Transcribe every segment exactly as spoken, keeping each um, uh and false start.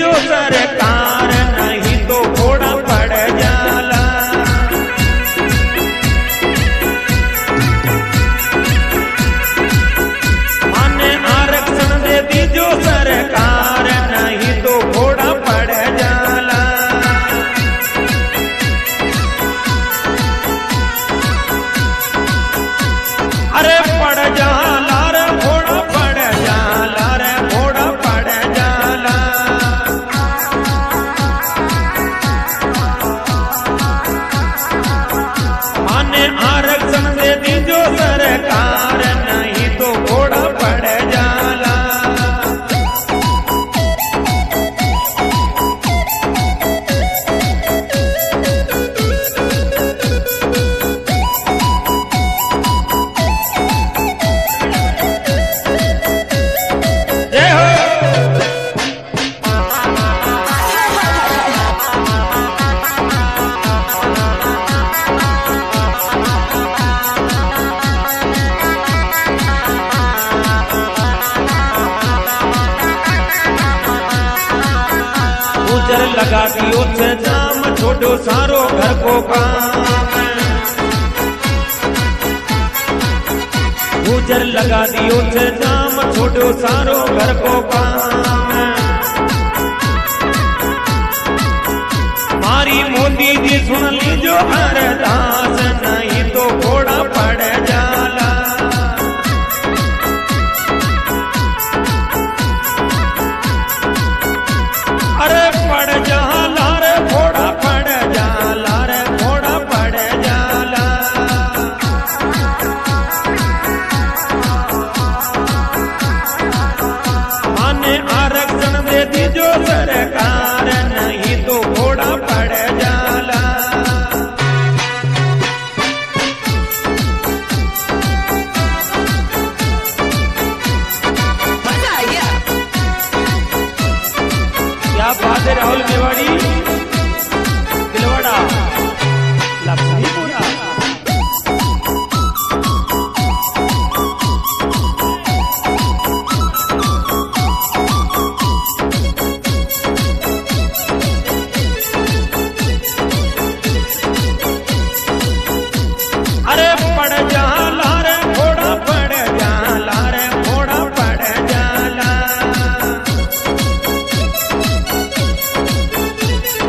दीजो सरकार, नहीं तो घोड़ा पड़ जाला। माने आरक्षण दे दीजो सरकार, नहीं तो घोड़ा पड़ जाला। अरे पड़ जाला रे घोड़ा पड़ जाला रे घोड़ा पड़ जाला। माने आरक्षण दे दीजो सरकार, नहीं तो घोड़ा पड़ जाला। गुजर लगा दियो छे जाम, छोड़ो सारो घर को काम। गुजर लगा दियो छे जाम, छोड़ो सारो घर को काम। मारी मोदी जी सुन लीजो अरदास, नहीं तो घोड़ा पड़ जाला। अरे पड़ जाला रे घोड़ा पड़ जाला रे घोड़ा पड़ जाला। माने आरक्षण दे दीजो सरकार, नहीं तो घोड़ा पड़ जाला। क्या बात है राहुल मेवाड़ी, दिलवाड़ा, लक्ष्मीपुरा। अरे पड़ जाला रे घोड़ा पड़ जाला रे घोड़ा पड़ जाला।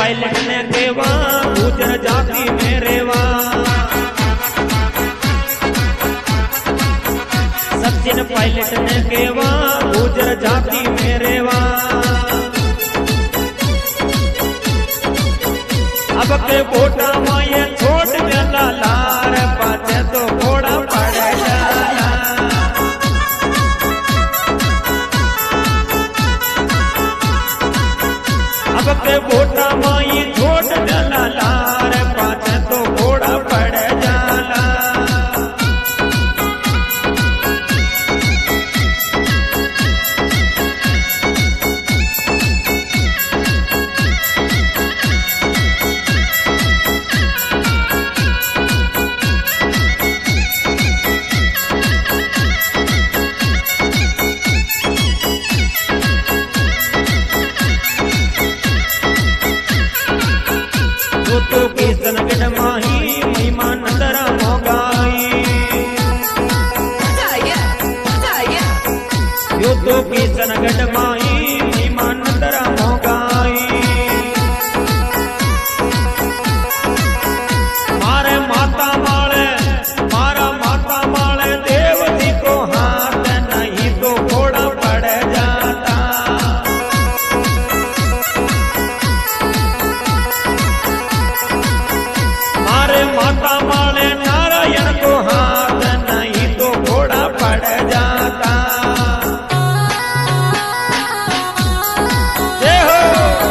पायलट ने केवा गुजर जाति में रेवा, सचिन पायलट ने केवा गुजर जाति में रेवा। अब के बोटा माये छोट मेला लार पाचे तो घोड़ा पड़ जाला। अब के बोटा माई छोट मेला लार पाचे तो घोड़ा पड़ जाला। तो किसन गढ़ माही महिमा नंदरा मोगाई, यो तो किसन गढ़ माही महिमा नंदरा मोगाई। मारे माता माले मारा माता माले देवती को हाथ नहीं तो घोड़ा पड़ जाता। मारे माता माले नारायण को हाथ नहीं तो घोड़ा पड़ जाता। जय हो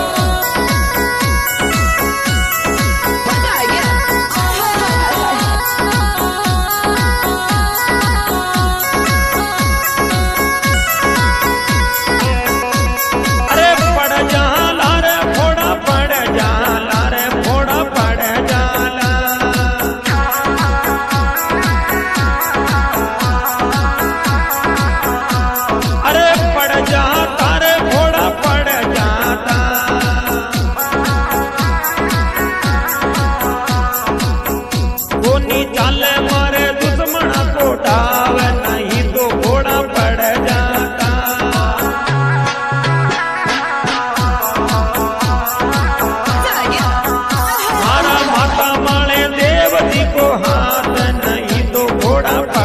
अरे पड़ जाला रे घोड़ा पड़ जाला रे घोड़ा पड़ जाला। अरे पड़ जाता रे घोड़ा पड़ जाता। कोनी चाले मारे दुश्मन को डाव नहीं तो घोड़ा पड़ जाता। मारा माता माले देवती को हाथ नहीं तो घोड़ा